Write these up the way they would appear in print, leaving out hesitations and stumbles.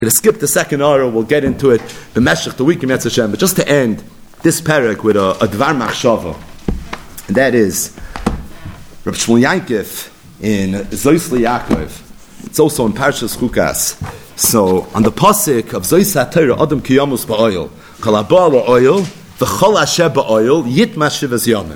We're going to skip the second aura. We'll get into it b'meshech the week, Yetz Hashem. But just to end this parak with a dvar machshava, and that is Reb Shmuel Yankov in Zois Yaakov. It's also in Parshas Chukas. So on the pasuk of Zois HaTorah, Adam ki yamus ba'oil, kol haba la'oil, v'chol asher ba'oil, yitma shivas yomim.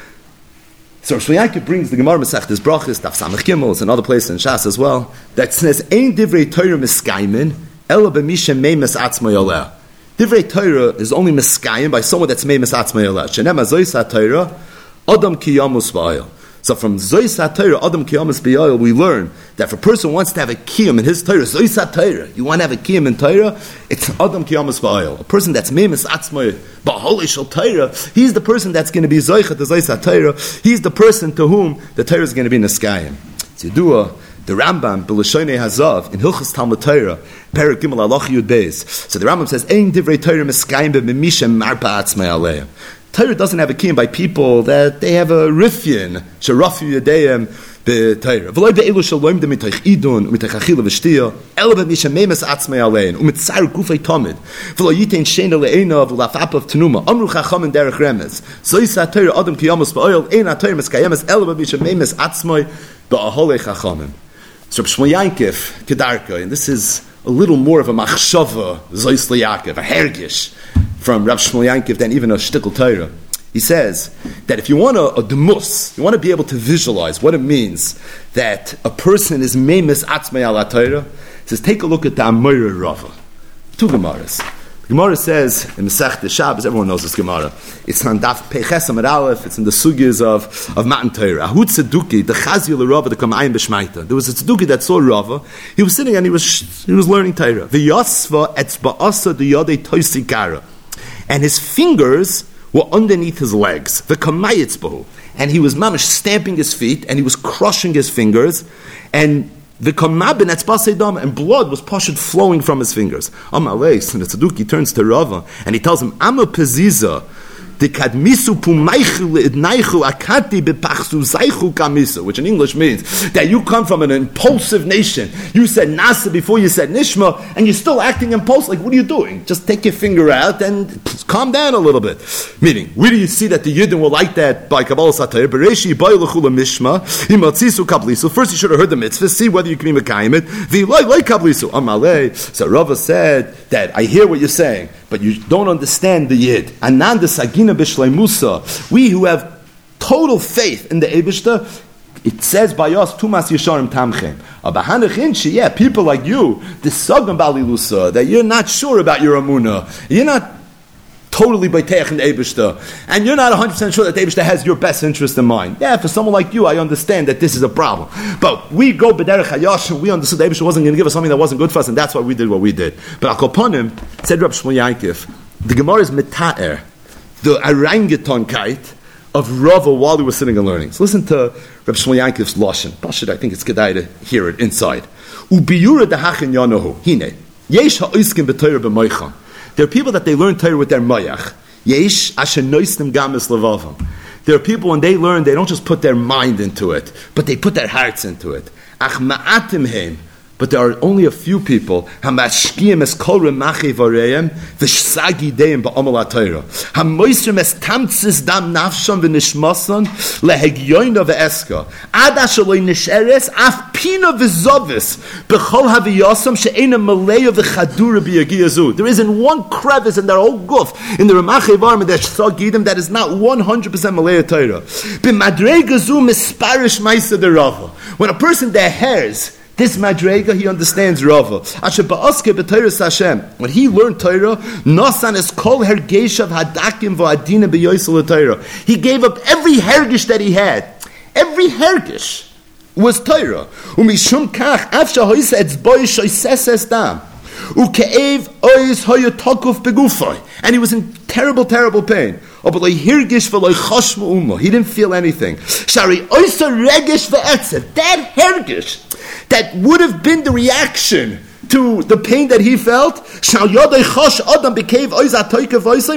So Shmuel Yankov brings the Gemara Masechtas Brachos, Daf Samech Gimel, and other places in Shas as well, that says, Ein divrei Torah miskaymin, ela b'misha meimes atzmai oleh. Divrei Torah is only miskayim by someone that's meimes atzmai oleh. Shenem ha-Zois HaTorah, Adam ki yamus ba'oil. So from Zois HaTorah, Adam ki yamus ba'oil, we learn that if a person wants to have a kiyum in his Torah, Zois HaTorah, you want to have a kiyum in Torah, it's Adam ki yamus ba'oil. A person that's meimes atzmai ba'holei shel Torah, he's the person that's going to be Zoichet to Zois HaTorah. He's the person to whom the Torah is going to be niskayim. It's Yedua. The Rambam, B'Lashonei Hazav, in Hilchos Talmud Torah, Perek Gimel Halach Yud Beis. So the Rambam says, Ein divrei Torah miskayim b'mishem marpa atzmei aleim. Torah doesn't have a kiyum by people that they have a rifyin, sherafu yadeim b'Torah. V'loi be'elu shalom dem mitoich idun, mitoich achila v'shtiya, ela b'mishem meimes atzmei aleim, u'mitzar gufei tomid, v'lo yitein sheina le'ena v'laf apav tenuma, amru chacham derech remez. Zois HaTorah Adam ki yamus ba'oil, ein HaTorah miskayemes, ela b'mishem meimes atzmei ba'aholei chachamim. So Shmuel Yankov Kedarka, and this is a little more of a machshava, Zois Yaakov, a hergish from Rav Shmuel Yankov than even a shtickle Torah. He says that if you want a demus, you want to be able to visualize what it means that a person is meimes atzmei ala Torah, he says, take a look at the Amoira Rava. Two Gemaras. The Gemara says in Masechta Shabbos, everyone knows this Gemara. It's on Daf Peiches Amud Aleph. It's in the sugyas of Matan Torah. Ahud Tzeduki, the Chazil Rava, the Kamayim B'Shmaita. There was a Tzeduki that saw Rava. He was sitting and he was learning Torah. The Yasva etzba'asa the Yodei Toisikara, and his fingers were underneath his legs. The Kamayitzbahu, and he was mamish stamping his feet and he was crushing his fingers, and the kamabin etzbaseidam, and blood was pashed flowing from his fingers. Amaleis, and the Tzeduki turns to Rava and he tells him, Ama peziza, the kadmisu pumaychu leidnaichu akati bepachsu zaichu kamisu, which in English means that you come from an impulsive nation. You said nasa before you said nishma, and you're still acting impulsive. Like, what are you doing? Just take your finger out and calm down a little bit. Meaning, where do you see that the Yidden were like that by Kabbalah Satayr? Bereshi bayluchula mishma himatzisu kablisu. First, you should have heard the mitzvah, see whether you can be mekayim it. The like kablisu amalei. So Rava said that I hear what you're saying, but you don't understand the Yid. Ananda sagina b'shleimusa. We who have total faith in the Eibishter, it says by us, Tumas Yesharim Tamchem. Abahanachinshi, yeah, people like you, the Sagam Balilusa, that you're not sure about your Amunah. You're not totally Baiteach in the Eibishter, and you're not 100% sure that the Eibishter has your best interest in mind. Yeah, for someone like you, I understand that this is a problem. But we go B'derech HaYashar, we understood the Eibishter wasn't going to give us something that wasn't good for us, and that's why we did what we did. But Akoponim, said Rab Shmuel Yankov, the Gemara is Meta'er, the orangutan-kite of Rava while he was sitting and learning. So listen to Reb Shmuel Yankov's lashon. Pashut, I think it's kedai to hear it inside. Ubiyura dehachin yanohu. Hine. Yesh ha'oiskim b'Torah b'moicham. There are people that they learn Torah with their moyach. Yesh asher noisnim gamis levavam. There are people when they learn, they don't just put their mind into it, but they put their hearts into it. Ach ma'atim heim. But there are only a few people. Hamashkiim es kol remachi vareim v'shsagi deim ba'amal ha'Torah. Hamoisrim es tamtzis dam nafsham v'nishmasan lehegyoina v'eska. Ad ashaloi nisheres af pina v'zovis b'chol haviyasam she'ena maleya v'chadura b'yagiyazu. There isn't one crevice in their whole guf, in the remachi vareim, their shsagidim, that is not 100% maleya Torah. B'madregazu misparish ma'isa derava. When a person, their hairs, this madrega, he understands Rava. Asher ba'aske b'Torah Hashem. When he learned Torah, Nosan es kol hergeshav hadakim v'adina b'yoysel Torah. He gave up every hergish that he had. Every hergish was Torah. Umishum kach afsha hoyse etzboy shoyses dam. Uke'ev ois hoyotokuf begufay. And he was in terrible, terrible pain. He didn't feel anything. Shari oisa regish ve'etzev. That hergish, that would have been the reaction to the pain that he felt.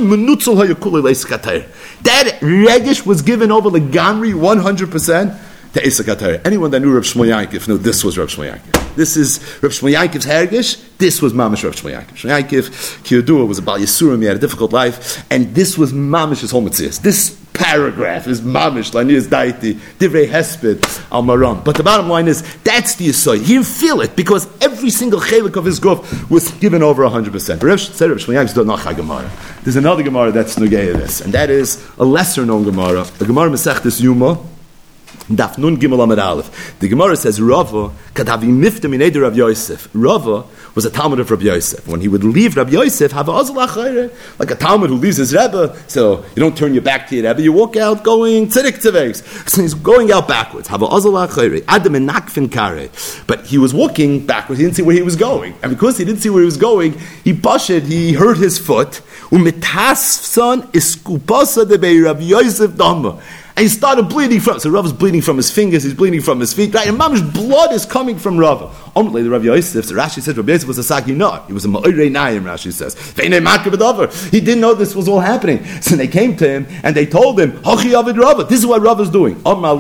That regish was given over the Gamri 100%. to Eisek HaTorah. Anyone that knew Reb Shmuel Yankov knew this was Reb Shmuel Yankov. This is Reb Shmuel Yankov's Hergish. This was Mamish Reb Shmuel Yankov. Shmuel Yankov, Kiyodua, was a Bal Yisurim. He had a difficult life, and this was Mamish's whole Metzias. This paragraph is Mamish, Lanias Daiti, Divrei Hesped, Al Maram. But the bottom line is, that's the Yisai. He didn't feel it, because every single chelik of his guf was given over 100%. Reb Shmuel Yankov's don't know Gemara. There's another Gemara that's Nugei this, and that is a lesser known Gemara. The Gemara Masechtes Yuma, Daf Nun Gimel Amud Aleph. The Gemara says Rava Kadavi Mifta Mineder Rav Yosef. Rava was a Talmud of Rav Yosef. When he would leave Rav Yosef, have like a Talmud who leaves his Rebbe. So you don't turn your back to your Rebbe, you walk out going tzirik tzevegs. So he's going out backwards. But he was walking backwards. He didn't see where he was going, and because he didn't see where he was going, he hurt his foot. And he started bleeding from. So Rav is bleeding from his fingers. He's bleeding from his feet. Right, and Mamish blood is coming from Rav. Only the Rav Yosef. So Rashi says Rav Yosef was a Saki not. He was a Ma'irei Nayim. Rashi says he didn't know this was all happening. So they came to him and they told him, Hachi Avid Rav. This is what Rav is doing.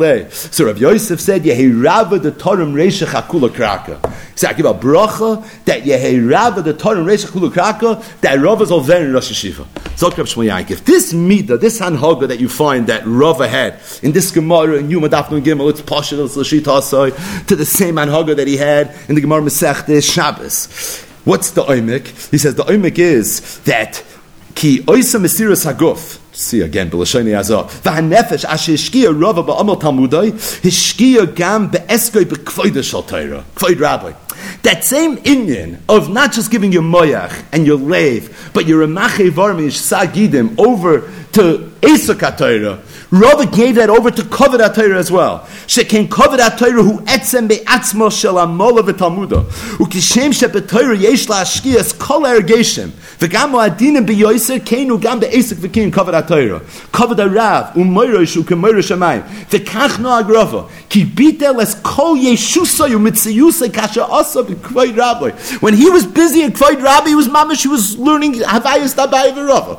So Rav Yosef said, Yehi Rav the Torem Reisha Chakula Kraka. So I give a bracha that Yehi Rav the Torem Reisha Chakula Kraka, that Rav is over in Rosh Hashiva. So Rav Shmuel Yankov, this midah, this hanhaga that you find that Rav had in this Gemara in Yuma Daf Nun Gimel, it's Pasha L'Shita Asai, to the same hanhaga that he had in the Gemara Masechtes Shabbos. What's the oimik? He says the oimik is that ki oisa mesiras haguf. See again, b'lashoni azah. V'hanefesh asher hishkiya Rava ba'amal Talmudai, hishkiya gam be'eskoi b'kvoida shal Torah, kvoid rabbi. That same inyan of not just giving your moyach and your leiv, but your remache varmish sagidim over to Eisek HaTorah, Rava gave that over to Kavod HaTorah as well. Shekin Kavod HaTorah hu etzem be'atzmo shel amola v'talmuda. Ukishem she'b'Torah yesh la'ashkiyas kol ergeshem. V'gam ha'adinim be'yoser keinu gam be'esek v'kin Kavod HaTorah. Kavod HaRav u'moyrosh u'kemoyrosh hamayim. V'kach no'ag Rava. Ki bitel es kol yeshusay u'mitziyusay kasha asa b'kvoid rabbi. When he was busy in Kvoid Rabbi, he was mamish, he was learning Havayas Dabai v'Rava.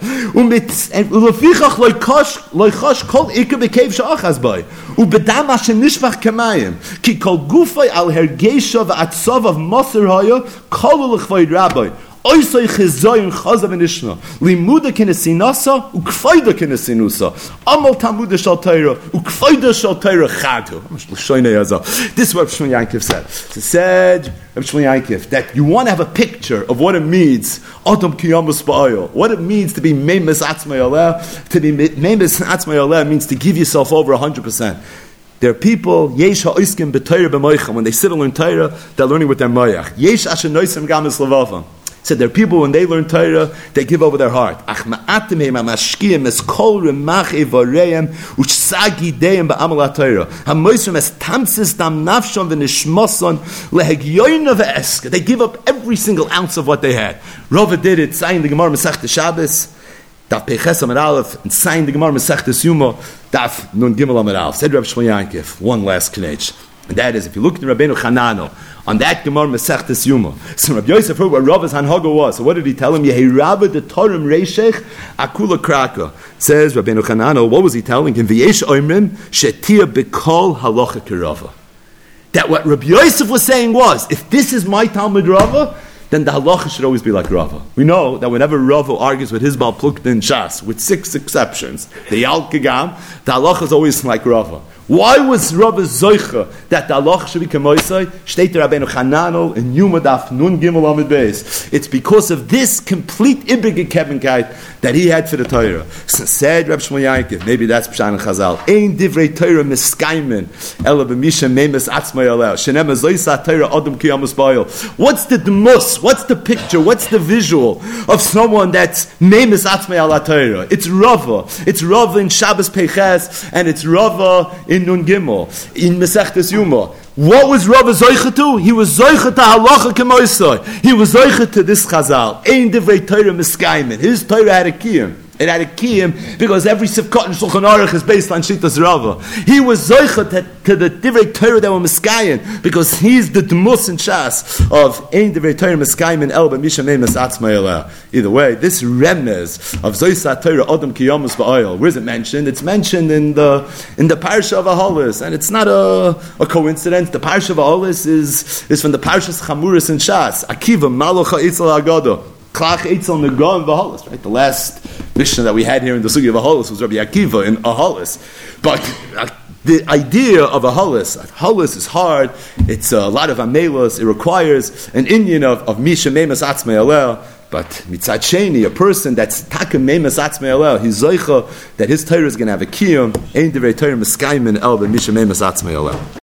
U'lefichach loichosh kol ikar b'kev sha'achaz by. U'bedam hashem nishvach kamayim. Ki kol gufay al hergesha v'atzov of Moser haya kol u'lechvoid rabbi. Oisay chizoyin chazav v'nishna. Limuda kenesinasa u'kvoida kenesinusa. Amal tamuda shal Torah u'kvoida shal Torah chadu. This is what Reb Shmuel Yankov said. He said, Reb Shmuel Yankov, that you want to have a picture of what it means, Adam Kiyamus Ba'ayol, what it means to be Meimes Atzmei Aleh. To be Meimes Atzmei Aleh means to give yourself over 100%. There are people, Yesh ha'oiskim b'Torah b'moichem, when they sit and learn Torah, they're learning with their moyach. Yesh asher noisem gam es levavam. Said there are people when they learn Torah, they give over their heart. Ach ma'atim heim ha'mashkiyim es kol remach evareim u'shsagi deim ba'amal ha'Torah. Ha'moisrim es tamsis dam nafshon v'nishmoson lehegyoyna v'eska. They give up every single ounce of what they had. Rava did it, saying the Gemara Masechtes Shabbos, Daf Peches Amud Aleph, and saying the Gemara Masechtes Yuma, Daf Nun Gimel Amud Aleph. Said Reb Shmuel Yankov, one last knech. And that is, if you look at Rabbeinu Chanano, on that Gemara Masechtes Yuma, so Rabbi Yosef heard what Rava's hanhaga was. So what did he tell him? Yehi Rabba the Torem Reishech Akula Kraka. Says Rabbeinu Chanano, what was he telling him? V'yesh oimrim shetia b'kol halacha kirava. That what Rabbi Yosef was saying was, if this is my Talmud Rava, then the halacha should always be like Rava. We know that whenever Rava argues with his Baal Plukta in Shas, with 6 exceptions, the Yal Kagam, the halacha is always like Rava. Why was Rava Zoicha that the halacha should be Kamoisai? Shteit Rabbeinu Chananel in Yuma Daf Nun Gimel Amud Beis. It's because of this complete Ibrige Kebenkeit that he had for the Torah. So said Reb Shmuel Yankov, maybe that's Pshan and Chazal. Ein divrei Torah miskaimen ela b'misha meimes atzmai aleh. Shenem azoisa Torah adam kiyamus ba'ayil. What's the demus? What's the picture? What's the visual of someone that's meimes atzmai ala Torah? It's Rava. It's Rava in Shabbos Peches, and it's Rava in Nun Gimel, in Masechtes Yuma. What was Rava Zoicha to? He was Zoicha to halacha kemoisai. He was Zoicha to this Chazal. Ein divrei Torah miskaimen. His Torah had a kiyum. It had a kiyum because every Sivkot in Shulchan Aruch is based on Shitas Rava. He was zoicha to the Divrei Torah that were Miskayin because he's the Dmus in Shas of Ein Divrei Torah Miskayin El B'Misha Meimas Atzmai Eleh. Either way, this remez of Zoisat Torah Adam Kiyamus Ba'oil, where is it mentioned? It's mentioned in the Parsha of Ahalis, and it's not a coincidence. The Parsha of Ahalis is from the Parshas Chamuris in Shas. Akiva Malocha Itzel Agada. Klach Eitzel Negon V'Ahalis, right? The last Mishnah that we had here in the Sugi of Ahalis was Rabbi Akiva in Ahalis. But the idea of Ahalis is hard. It's a lot of amelos. It requires an Indian of Misha Meimas Atzmei Eleh. But mitzad sheni, a person that's takem meimas atzmei eleh, he's zoicha that his Torah is going to have a kiyum. Ein divrei Torah miskayim el b'misha meimas atzmei eleh.